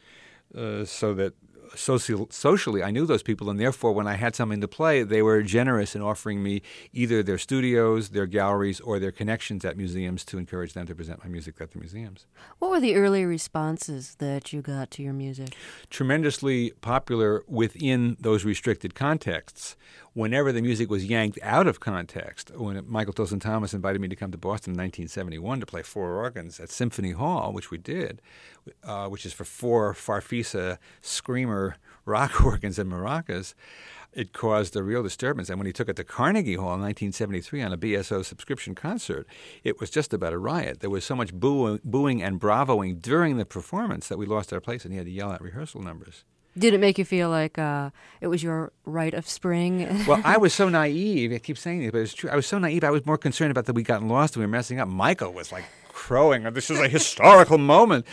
So that socially, I knew those people, and therefore, when I had something to play, they were generous in offering me either their studios, their galleries, or their connections at museums to encourage them to present my music at the museums. What were the early responses that you got to your music? Tremendously popular within those restricted contexts. Whenever the music was yanked out of context, when Michael Tilson Thomas invited me to come to Boston in 1971 to play 4 organs at Symphony Hall, which we did, which is for 4 Farfisa screamer rock organs and maracas, it caused a real disturbance. And when he took it to Carnegie Hall in 1973 on a BSO subscription concert, it was just about a riot. There was so much booing and bravoing during the performance that we lost our place and he had to yell out rehearsal numbers. Did it make you feel like it was your rite of spring? Well, I was so naive. I keep saying this, but it's true. I was so naive. I was more concerned about that we got lost and we were messing up. Michael was like crowing. This is a historical moment.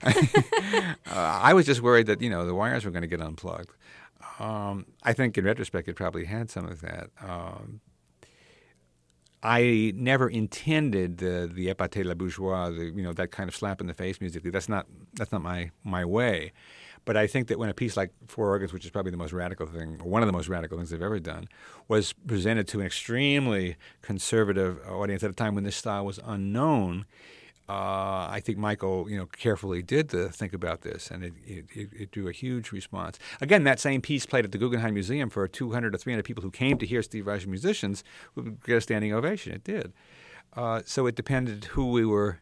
I was just worried that, the wires were going to get unplugged. I think in retrospect it probably had some of that. I never intended the épate la bourgeois, that kind of slap in the face musically. That's not my way. But I think that when a piece like 4 organs, which is probably the most radical thing, or one of the most radical things I've ever done, was presented to an extremely conservative audience at a time when this style was unknown, I think Michael, carefully did think about this, and it drew a huge response. Again, that same piece played at the Guggenheim Museum for 200 to 300 people who came to hear Steve Reich musicians would get a standing ovation. It did. So it depended who we were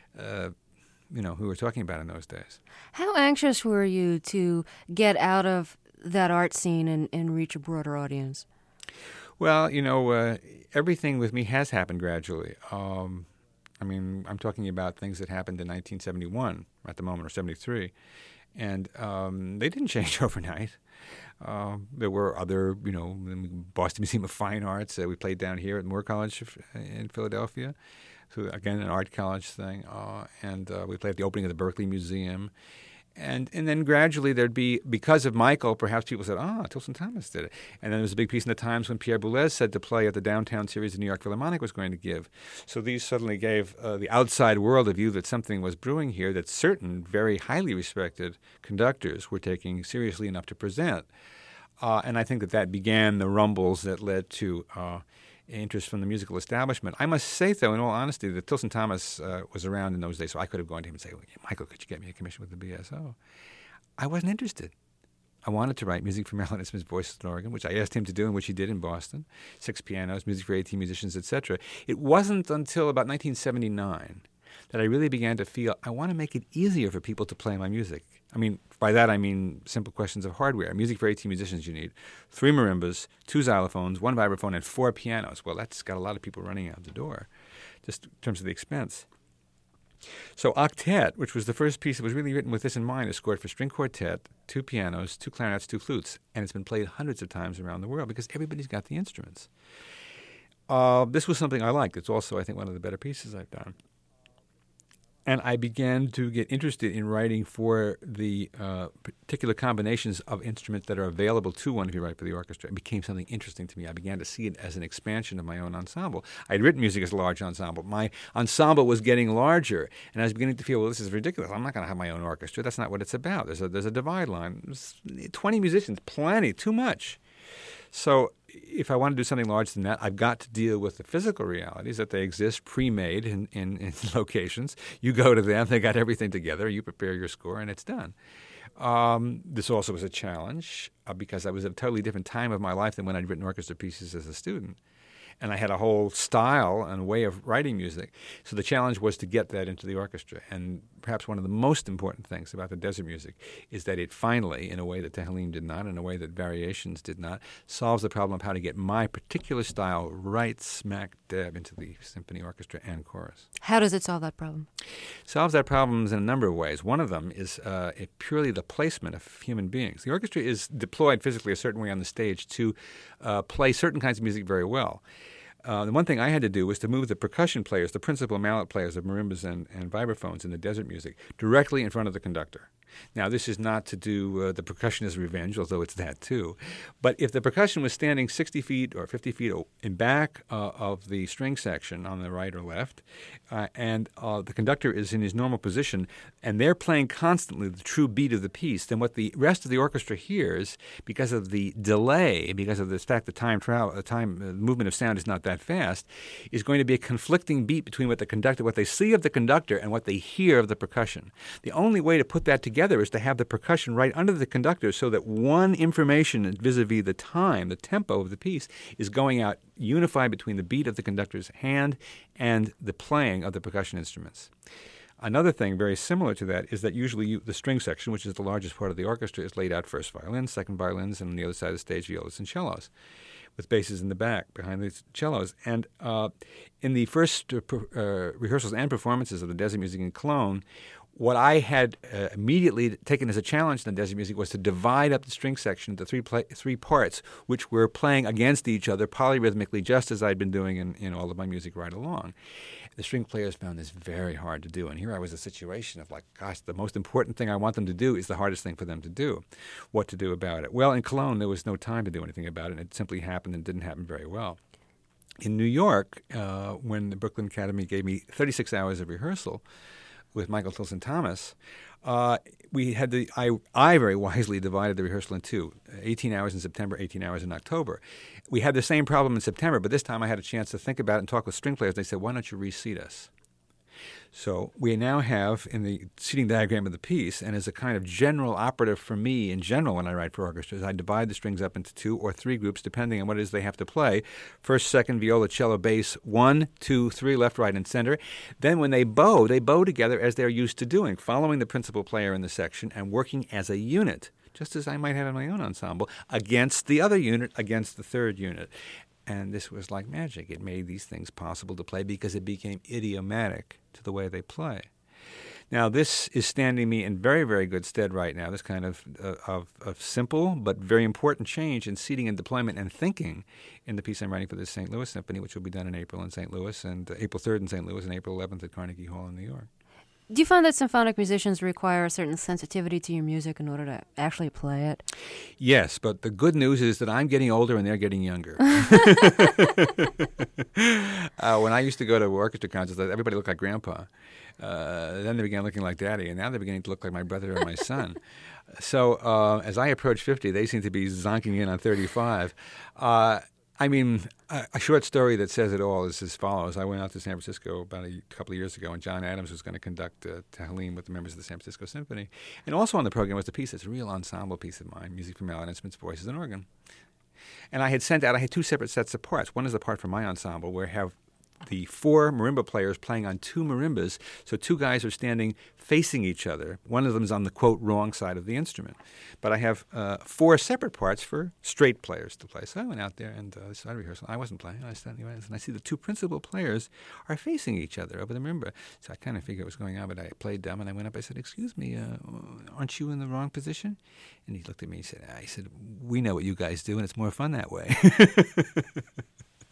who we're talking about in those days. How anxious were you to get out of that art scene and reach a broader audience? Well, everything with me has happened gradually. I'm talking about things that happened in 1971 at the moment, or 73. And they didn't change overnight. There were other, Boston Museum of Fine Arts. We played down here at Moore College in Philadelphia. So again, an art college thing, and we played at the opening of the Berkeley Museum, and then gradually there'd be, because of Michael, perhaps people said, Tilson Thomas did it, and then there was a big piece in the Times when Pierre Boulez said to play at the downtown series the New York Philharmonic was going to give. So these suddenly gave the outside world a view that something was brewing here that certain very highly respected conductors were taking seriously enough to present, and I think that began the rumbles that led to interest from the musical establishment. I must say, though, in all honesty, that Tilson Thomas was around in those days, so I could have gone to him and say, Michael, could you get me a commission with the BSO? I wasn't interested. I wanted to write music for Mellon Smith's Voices in Oregon, which I asked him to do and which he did in Boston, 6 pianos, music for 18 musicians, etc. It wasn't until about 1979 that I really began to feel I want to make it easier for people to play my music. By that I mean simple questions of hardware. Music for 18 musicians, you need 3 marimbas, 2 xylophones, 1 vibraphone, and 4 pianos. Well, that's got a lot of people running out the door, just in terms of the expense. So Octet, which was the first piece that was really written with this in mind, is scored for string quartet, 2 pianos, 2 clarinets, 2 flutes, and it's been played hundreds of times around the world because everybody's got the instruments. this was something I liked. It's also, I think, one of the better pieces I've done. And I began to get interested in writing for the particular combinations of instruments that are available to one if you write for the orchestra. It became something interesting to me. I began to see it as an expansion of my own ensemble. I had written music as a large ensemble. My ensemble was getting larger, and I was beginning to feel, well, this is ridiculous. I'm not going to have my own orchestra. That's not what it's about. There's a divide line. 20 musicians, plenty, too much. So if I want to do something larger than that, I've got to deal with the physical realities that they exist pre-made in locations. You go to them, they got everything together, you prepare your score, and it's done. This also was a challenge because I was at a totally different time of my life than when I'd written orchestra pieces as a student. And I had a whole style and way of writing music. So the challenge was to get that into the orchestra. And perhaps one of the most important things about the desert music is that it finally, in a way that Tehillim did not, in a way that Variations did not, solves the problem of how to get my particular style right smack dab into the symphony orchestra and chorus. How does it solve that problem? It solves that problem in a number of ways. One of them is purely the placement of human beings. The orchestra is deployed physically a certain way on the stage to play certain kinds of music very well. The one thing I had to do was to move the percussion players, the principal mallet players of marimbas and vibraphones in the desert music, directly in front of the conductor. Now, this is not to do the percussionist's revenge, although it's that too. But if the percussion was standing 60 feet or 50 feet in back of the string section on the right or left, and the conductor is in his normal position, and they're playing constantly the true beat of the piece, then what the rest of the orchestra hears, because of the delay, because of the fact the movement of sound is not that fast, is going to be a conflicting beat between what they see of the conductor and what they hear of the percussion. The only way to put that together is to have the percussion right under the conductor so that one information vis-a-vis the time, the tempo of the piece, is going out unified between the beat of the conductor's hand and the playing of the percussion instruments. Another thing very similar to that is that usually the string section, which is the largest part of the orchestra, is laid out first violins, second violins, and on the other side of the stage, violas and cellos, with basses in the back behind the cellos. And in the first rehearsals and performances of the desert music in Cologne, what I had immediately taken as a challenge in the desert music was to divide up the string section into three parts, which were playing against each other polyrhythmically, just as I'd been doing in all of my music right along. The string players found this very hard to do, and here I was in a situation of like, gosh, the most important thing I want them to do is the hardest thing for them to do. What to do about it? Well, in Cologne, there was no time to do anything about it, and it simply happened and didn't happen very well. In New York, when the Brooklyn Academy gave me 36 hours of rehearsal with Michael Tilson Thomas, we had I very wisely divided the rehearsal in two, 18 hours in September, 18 hours in October. We had the same problem in September, but this time I had a chance to think about it and talk with string players. They said, why don't you reseat us? So we now have in the seating diagram of the piece, and as a kind of general operative for me in general when I write for orchestras, I divide the strings up into 2 or 3 groups depending on what it is they have to play. First, second, viola, cello, bass, 1, 2, 3, left, right, and center. Then when they bow together as they're used to doing, following the principal player in the section and working as a unit, just as I might have in my own ensemble, against the other unit, against the third unit. And this was like magic. It made these things possible to play because it became idiomatic to the way they play. Now, this is standing me in very, very good stead right now, this kind of simple but very important change in seating and deployment and thinking in the piece I'm writing for the St. Louis Symphony, which will be done in April in St. Louis, and April 3rd in St. Louis, and April 11th at Carnegie Hall in New York. Do you find that symphonic musicians require a certain sensitivity to your music in order to actually play it? Yes, but the good news is that I'm getting older and they're getting younger. When I used to go to orchestra concerts, everybody looked like Grandpa. Then they began looking like Daddy, and now they're beginning to look like my brother or my son. So as I approach 50, they seem to be zonking in on 35. I mean, a short story that says it all is as follows. I went out to San Francisco about a couple of years ago, and John Adams was going to conduct Tehillim with the members of the San Francisco Symphony. And also on the program was a piece that's a real ensemble piece of mine, music for mallet instruments, voices, and organ. And I had 2 separate sets of parts. One is the part for my ensemble where I have the 4 marimba players playing on 2 marimbas, so 2 guys are standing facing each other. One of them is on the, quote, wrong side of the instrument. But I have 4 separate parts for straight players to play. So I went out there and started rehearsal. I wasn't playing. I was standing and I see the 2 principal players are facing each other over the marimba. So I kind of figured what was going on, but I played dumb, and I went up. I said, excuse me, aren't you in the wrong position? And he looked at me and said, we know what you guys do, and it's more fun that way.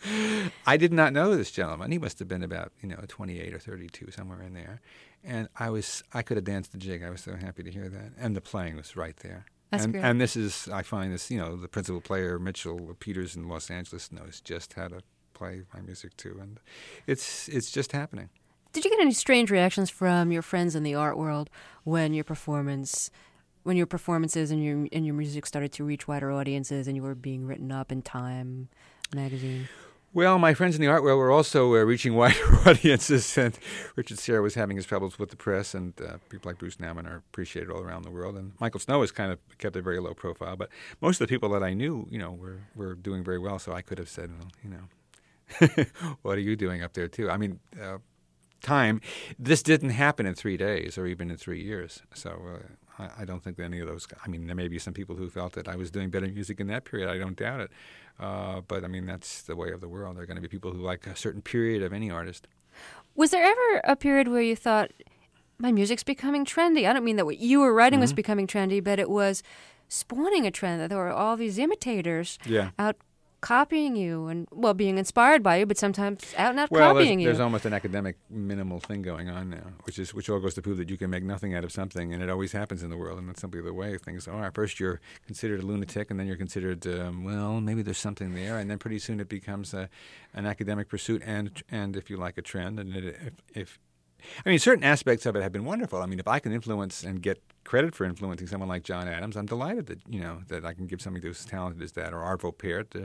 I did not know this gentleman. He must have been about 28 or 32, somewhere in there. And I could have danced the jig. I was so happy to hear that. And the playing was right there. That's great. And this is, I find this, the principal player, Mitchell Peters in Los Angeles, knows just how to play my music too. And it's just happening. Did you get any strange reactions from your friends in the art world when your performances and your music started to reach wider audiences and you were being written up in Time magazine? Well, my friends in the art world were also reaching wider audiences, and Richard Serra was having his troubles with the press, and people like Bruce Nauman are appreciated all around the world. And Michael Snow has kind of kept a very low profile, but most of the people that I knew, were doing very well. So I could have said, well, what are you doing up there too? I mean, Time. This didn't happen in 3 days or even in 3 years. So I don't think that any of those. I mean, there may be some people who felt that I was doing better music in that period. I don't doubt it. But I mean, that's the way of the world. There are going to be people who like a certain period of any artist. Was there ever a period where you thought, my music's becoming trendy? I don't mean that what you were writing was becoming trendy, but it was spawning a trend, that there were all these imitators out copying you and, well, being inspired by you, but sometimes out and out copying you. There's almost an academic minimal thing going on now, which all goes to prove that you can make nothing out of something, and it always happens in the world, and that's simply the way things are. First you're considered a lunatic, and then you're considered, maybe there's something there, and then pretty soon it becomes an academic pursuit and if you like, a trend. And certain aspects of it have been wonderful. I mean, if I can influence and get credit for influencing someone like John Adams, I'm delighted that that I can give somebody who's as talented as that, or Arvo Pärt, the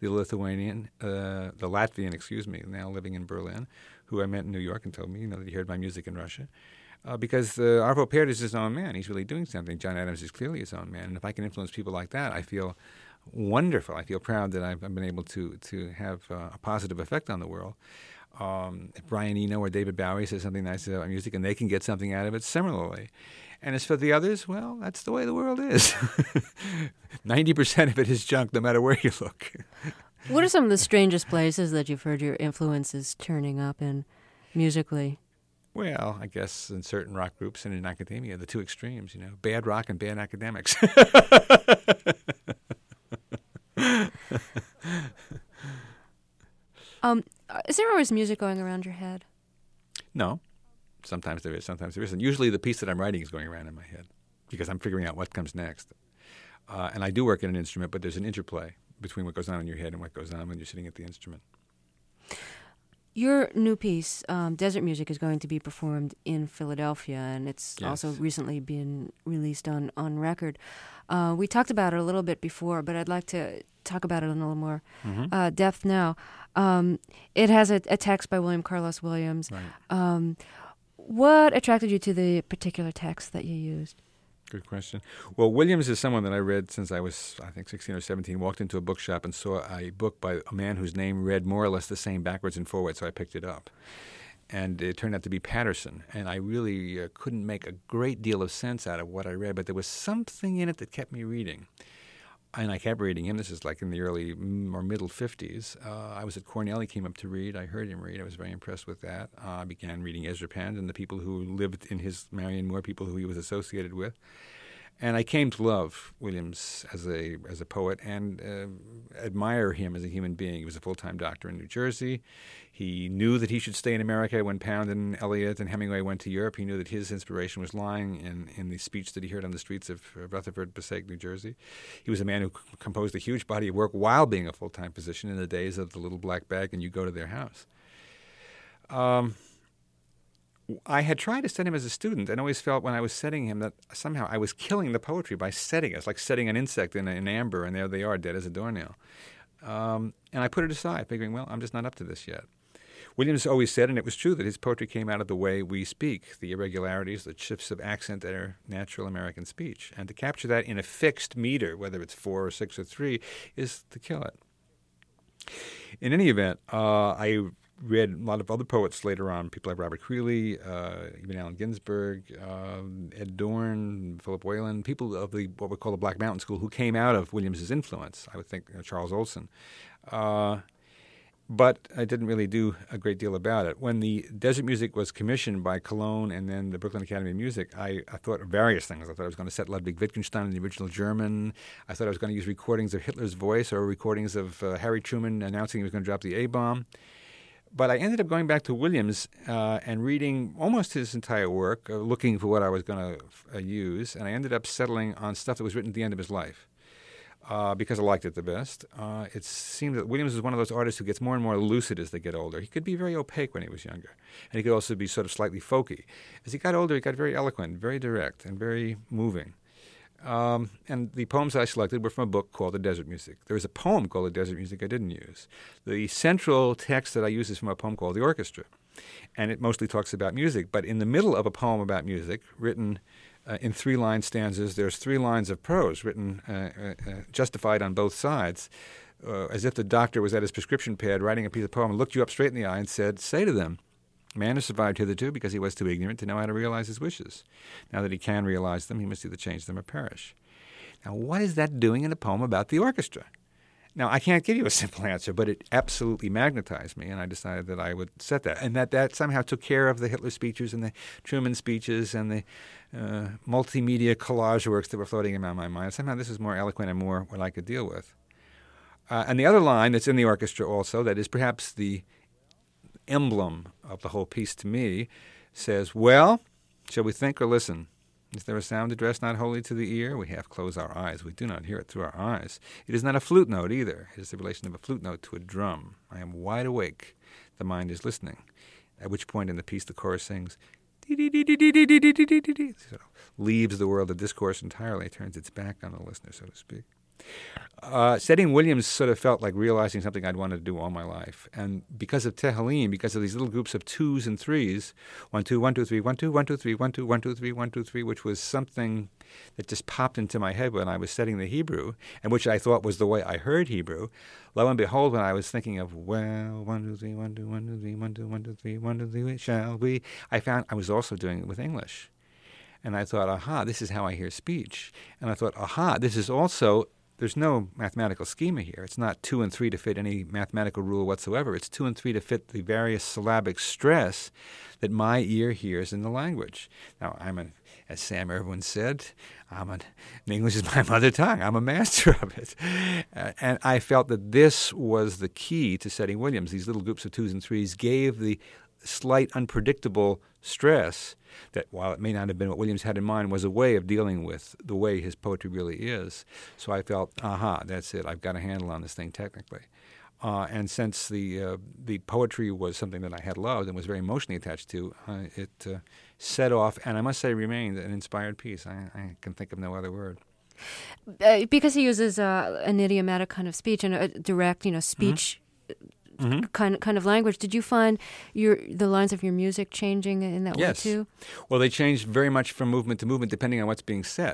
Latvian, now living in Berlin, who I met in New York and told me that he heard my music in Russia. Because Arvo Pärt is his own man. He's really doing something. John Adams is clearly his own man. And if I can influence people like that, I feel wonderful. I feel proud that I've been able to have a positive effect on the world. If Brian Eno or David Bowie says something nice about music and they can get something out of it, similarly. And as for the others, well, that's the way the world is. 90% of it is junk, no matter where you look. What are some of the strangest places that you've heard your influences turning up in musically? Well, I guess in certain rock groups and in academia, the two extremes, bad rock and bad academics. Is there always music going around your head? No. Sometimes there is, sometimes there isn't. Usually the piece that I'm writing is going around in my head because I'm figuring out what comes next. And I do work in an instrument, but there's an interplay between what goes on in your head and what goes on when you're sitting at the instrument. Your new piece, Desert Music, is going to be performed in Philadelphia, and it's also recently been released on record. We talked about it a little bit before, but I'd like to talk about it in a little more depth now. It has a text by William Carlos Williams. Right. What attracted you to the particular text that you used? Good question. Well, Williams is someone that I read since I was, I think, 16 or 17, walked into a bookshop and saw a book by a man whose name read more or less the same backwards and forwards, so I picked it up. And it turned out to be Patterson, and I really couldn't make a great deal of sense out of what I read, but there was something in it that kept me reading. And I kept reading him. This is like in the early or middle 50s. I was at Cornell. He came up to read. I heard him read. I was very impressed with that. I began reading Ezra Pound and the people who lived in his Marion Moore, people who he was associated with. And I came to love Williams as a poet and admire him as a human being. He was a full-time doctor in New Jersey. He knew that he should stay in America when Pound and Eliot and Hemingway went to Europe. He knew that his inspiration was lying in the speech that he heard on the streets of Rutherford, Passaic, New Jersey. He was a man who composed a huge body of work while being a full-time physician in the days of the little black bag and you go to their house. I had tried to set him as a student and always felt when I was setting him that somehow I was killing the poetry by setting it. It's like setting an insect in amber, and there they are, dead as a doornail. And I put it aside, figuring, well, I'm just not up to this yet. Williams always said, and it was true, that his poetry came out of the way we speak, the irregularities, the shifts of accent that are natural American speech. And to capture that in a fixed meter, whether it's 4 or 6 or 3, is to kill it. In any event, I read a lot of other poets later on, people like Robert Creeley, even Allen Ginsberg, Ed Dorn, Philip Whalen, people of what we call the Black Mountain School who came out of Williams's influence. I would think Charles Olson. But I didn't really do a great deal about it. When the Desert Music was commissioned by Cologne and then the Brooklyn Academy of Music, I thought of various things. I thought I was going to set Ludwig Wittgenstein in the original German. I thought I was going to use recordings of Hitler's voice or recordings of Harry Truman announcing he was going to drop the A-bomb. But I ended up going back to Williams and reading almost his entire work, looking for what I was going to use, and I ended up settling on stuff that was written at the end of his life. Because I liked it the best. It seemed that Williams was one of those artists who gets more and more lucid as they get older. He could be very opaque when he was younger, and he could also be sort of slightly folky. As he got older, he got very eloquent, very direct, and very moving. And the poems I selected were from a book called The Desert Music. There was a poem called The Desert Music I didn't use. The central text that I use is from a poem called The Orchestra, and it mostly talks about music. But in the middle of a poem about music, written in 3-line stanzas, there's 3 lines of prose written, justified on both sides, as if the doctor was at his prescription pad writing a piece of poem and looked you up straight in the eye and said, "Say to them, man has survived hitherto because he was too ignorant to know how to realize his wishes. Now that he can realize them, he must either change them or perish." Now, what is that doing in a poem about the orchestra? Now, I can't give you a simple answer, but it absolutely magnetized me, and I decided that I would set that. And that somehow took care of the Hitler speeches and the Truman speeches and the multimedia collage works that were floating around my mind. Somehow this is more eloquent and more what I could deal with. And the other line that's in the orchestra also, that is perhaps the emblem of the whole piece to me, says, "Well, shall we think or listen? Is there a sound addressed not wholly to the ear? We half close our eyes. We do not hear it through our eyes. It is not a flute note either. It is the relation of a flute note to a drum. I am wide awake. The mind is listening." At which point in the piece the chorus sings, so leaves the world of discourse entirely, turns its back on the listener, so to speak. Studying Williams sort of felt like realizing something I'd wanted to do all my life. And because of Tehillim, because of these little groups of 2s and 3s, 1, 2, 1, 2, 3, 1, 2, 1, 2, 3, 1, 2, 1, 2, 3, 1, 2, 3, which was something that just popped into my head when I was studying the Hebrew, and which I thought was the way I heard Hebrew. Lo and behold, when I was thinking of, well, 1, 2, 3, 1, 2, 1, 2, 3, 1, 2, 1, 2, 3, 1, 2, 3, shall we? I found I was also doing it with English. And I thought, aha, this is how I hear speech. And I thought, aha, this is also... There's no mathematical schema here. It's not 2 and 3 to fit any mathematical rule whatsoever. It's 2 and 3 to fit the various syllabic stress that my ear hears in the language. Now, as Sam Irwin said, English is my mother tongue. I'm a master of it. And I felt that this was the key to studying Williams. These little groups of 2s and 3s gave the slight, unpredictable stress that, while it may not have been what Williams had in mind, was a way of dealing with the way his poetry really is. So I felt, aha, that's it. I've got a handle on this thing technically. And since the poetry was something that I had loved and was very emotionally attached to, it set off, and I must say remained, an inspired piece. I can think of no other word. Because he uses an idiomatic kind of speech and a direct, speech kind of language. Did you find the lines of your music changing in that way too? Well, they changed very much from movement to movement depending on what's being said.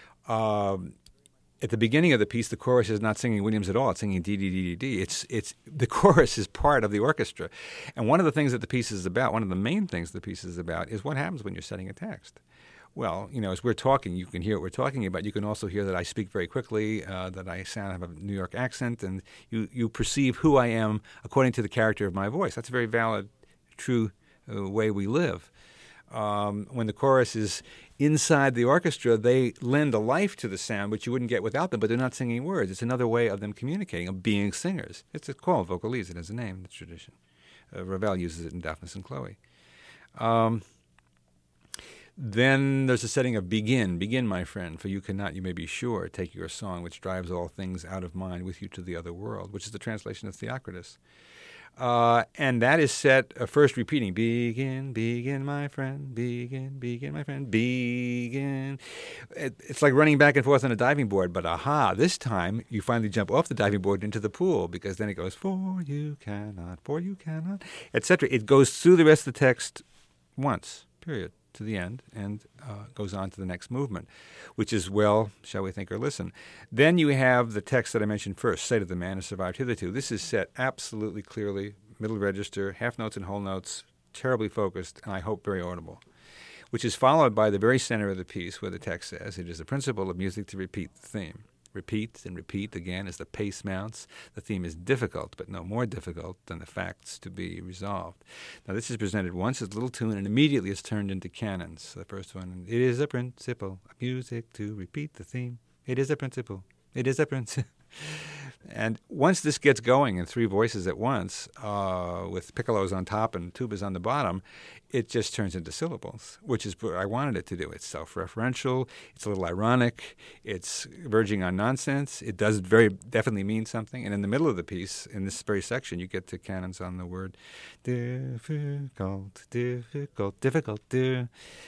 At the beginning of the piece, the chorus is not singing Williams at all. It's singing D-D-D-D-D. It's the chorus is part of the orchestra. And one of the things that the piece is about, one of the main things the piece is about, is what happens when you're setting a text. Well, as we're talking, you can hear what we're talking about. You can also hear that I speak very quickly, that I have a New York accent, and you perceive who I am according to the character of my voice. That's a very valid, true way we live. When the chorus is inside the orchestra, they lend a life to the sound, which you wouldn't get without them, but they're not singing words. It's another way of them communicating, of being singers. It's called vocalese. It has a name in the tradition. Ravel uses it in Daphnis and Chloe. Then there's a setting of begin. Begin, my friend, for you cannot, you may be sure, take your song, which drives all things out of mind with you to the other world, which is the translation of Theocritus. And that is set first repeating, begin, begin, my friend, begin, begin, my friend, begin. It's like running back and forth on a diving board, but this time you finally jump off the diving board into the pool, because then it goes, for you cannot, etc. It goes through the rest of the text once, period, to the end, and goes on to the next movement, which is, well, shall we think or listen? Then you have the text that I mentioned first, say to the man who survived hitherto. This is set absolutely clearly, middle register, half notes and whole notes, terribly focused, and I hope very audible, which is followed by the very center of the piece where the text says, it is the principle of music to repeat the theme. Repeat and repeat again as the pace mounts. The theme is difficult, but no more difficult than the facts to be resolved. Now, this is presented once as a little tune, and immediately is turned into canons. The first one, it is a principle of music to repeat the theme. It is a principle. It is a principle. And once this gets going in three voices at once, with piccolos on top and tubas on the bottom, it just turns into syllables, which is what I wanted it to do. It's self-referential. It's a little ironic. It's verging on nonsense. It does very definitely mean something. And in the middle of the piece, in this very section, you get to canons on the word difficult, difficult, difficult,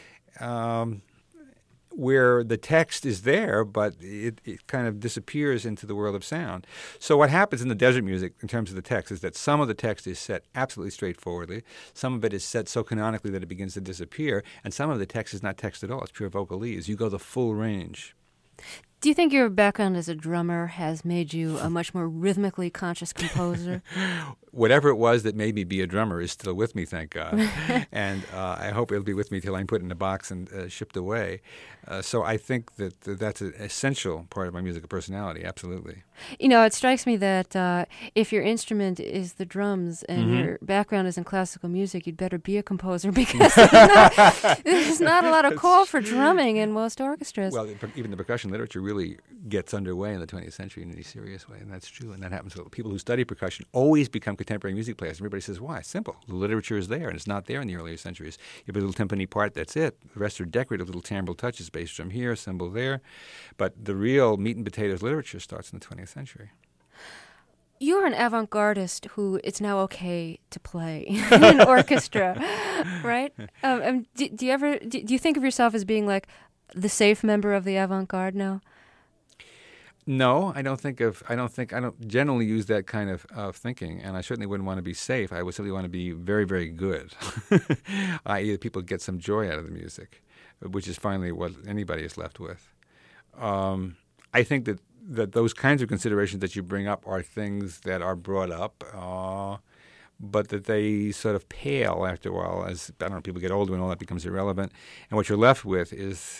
where the text is there, but it kind of disappears into the world of sound. So what happens in the desert music in terms of the text is that some of the text is set absolutely straightforwardly, some of it is set so canonically that it begins to disappear, and some of the text is not text at all. It's pure vocalese. You go the full range. Do you think your background as a drummer has made you a much more rhythmically conscious composer? Whatever it was that made me be a drummer is still with me, thank God. And I hope it'll be with me till I'm put in a box and shipped away. So I think that that's an essential part of my musical personality, absolutely. You know, it strikes me that if your instrument is the drums and your background is in classical music, you'd better be a composer because there's not a lot of call for drumming in most orchestras. Well, even the percussion literature really gets underway in the 20th century in any serious way, and that's true. And that happens to people who study percussion always become contemporary music players. Everybody says, why? It's simple. The literature is there, and it's not there in the earlier centuries. You have a little timpani part, that's it. The rest are decorative little timbral touches, bass drum here, cymbal there. But the real meat and potatoes literature starts in the 20th century. You're an avant-gardist who it's now okay to play in an orchestra, right? Do you think of yourself as being like the safe member of the avant-garde now? No, I don't generally use that kind of thinking, and I certainly wouldn't want to be safe. I would certainly want to be very, very good, i.e. people get some joy out of the music, which is finally what anybody is left with. I think that those kinds of considerations that you bring up are things that are brought up, but that they sort of pale after a while as, I don't know, people get older and all that becomes irrelevant. And what you're left with is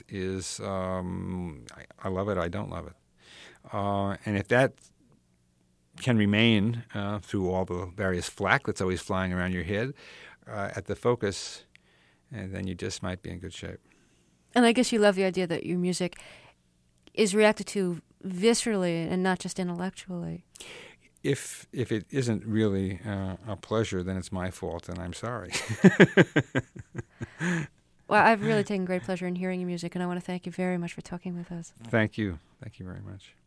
I love it, I don't love it. And if that can remain through all the various flack that's always flying around your head at the focus, then you just might be in good shape. And I guess you love the idea that your music is reacted to viscerally and not just intellectually. If it isn't really a pleasure, then it's my fault, and I'm sorry. Well, I've really taken great pleasure in hearing your music, and I want to thank you very much for talking with us. Thank you. Thank you very much.